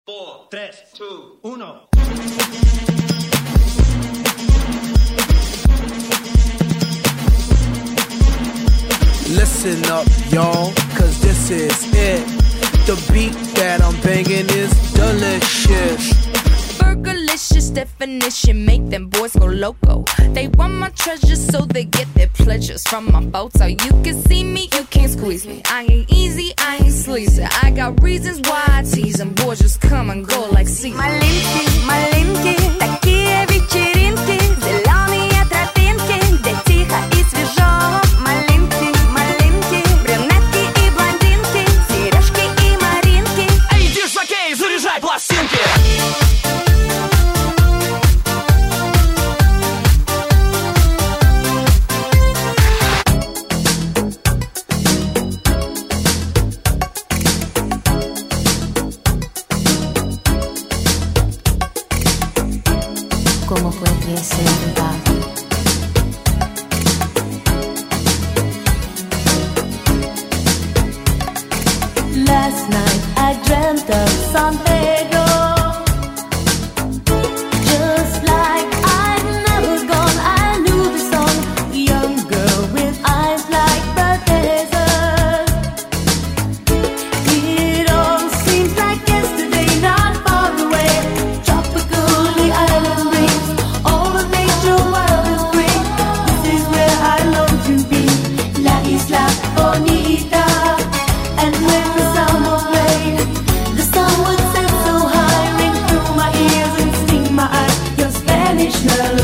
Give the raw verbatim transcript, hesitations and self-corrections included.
four, tres, two, uno. Listen up, y'all, cause this is it. The beat that I'm banging is delicious. Burgerlicious definition, make them boys go loco. They want my treasures so they get their pleasures from my photo. You can see me, you can't squeeze me. I ain't easy, I ain't sleazy. I got reasons why I tease them. Boys just come and go like seasons. Малинки, малинки, такие вечеринки, зеленые тропинки, где тихо и свежо. Малинки, малинки, брюнетки и блондинки, сережки и маринки. Эй, диш-жокей, заряжай пластинки! ¿Cómo puede ser verdad? Last night I dreamt of San Pedro, just like I'd never gone. I knew the song, young girl with eyes like the desert. It all seems like yesterday, not far away. Tropical, the island breeze, all the nature wild and free. This is where I long to be, La Isla Bonita. And when the sound of rain, the sun would set so high, ring through my ears and sting my eyes. Your Spanish melody.